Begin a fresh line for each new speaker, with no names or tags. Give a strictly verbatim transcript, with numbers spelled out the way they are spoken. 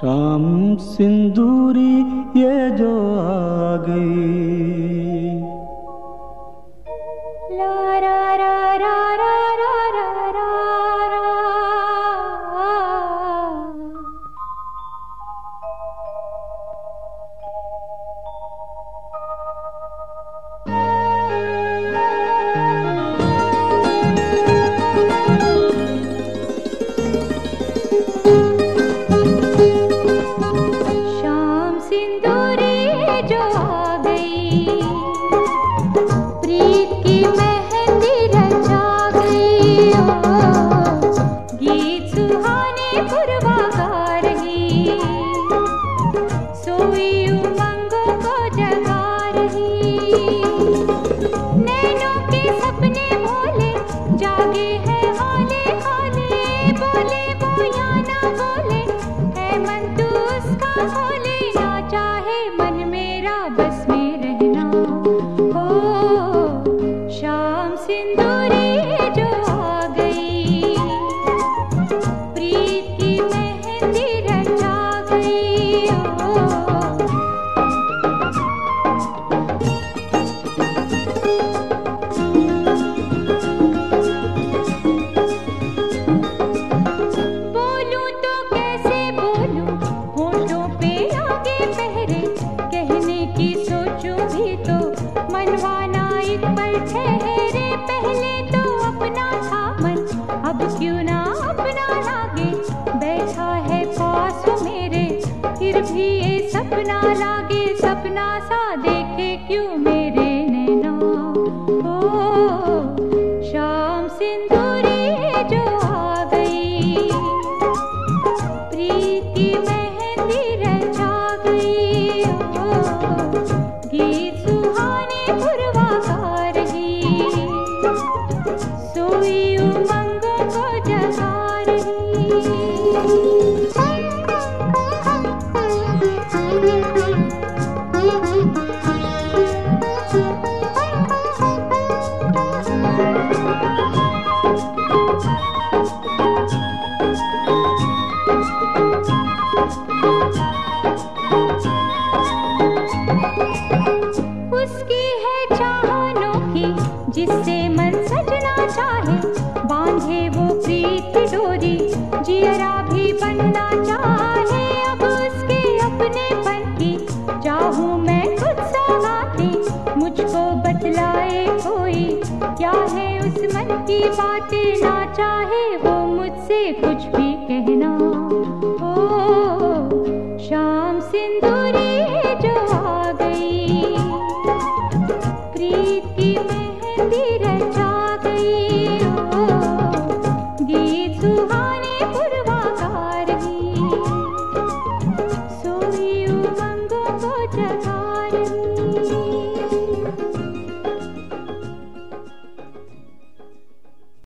शाम सिंदूरी ये जो आ गई,
ला रा रा रा रा रा रा रा रा। शाम सिंदूरी जो आ गई, प्रीत की मेहंदी रचा गई। ओ गीत सुहाने पुरवा गा रही, सोई उमंगों को जगा रही। नैनों के सपने भोले जागे हैं हाले हाले, बोले वो या ना बोले है मन तू उसका खोले, ना चाहे मन मेरा बस में रहना। हो शाम सिंदूरी जो आ गई, प्रीत की मेहंदी रचा गई। ओ बोलूं तो कैसे बोलूं, होठों पे आगे पहरे, कहने की सोचूं भी तो मनवाना एक पल ठहरे। पहले तो अपना था मन, अब क्यों ना अपना लागे, बैठा है पास वो मेरे, फिर भी ये सपना लागे। सपना सा देखे क्यों मेरे नैना। ओ शाम सिंदूरी जो आ गई, प्रीत की मेहंदी रचा गई। ओ गीत सुहाने पुरवा गा रही, सोई उमंगों को जगा उसकी है चाहनों की जिससे मन सजना चाहे, बांधे वो प्रीत की डोरी जियरा भी बनना चाहे। अब उसके अपनेपन की चाहूं मैं खुद सौगाती, मुझको बतलाए कोई क्या है उस मन की बातें, ना चाहे वो मुझसे कुछ भी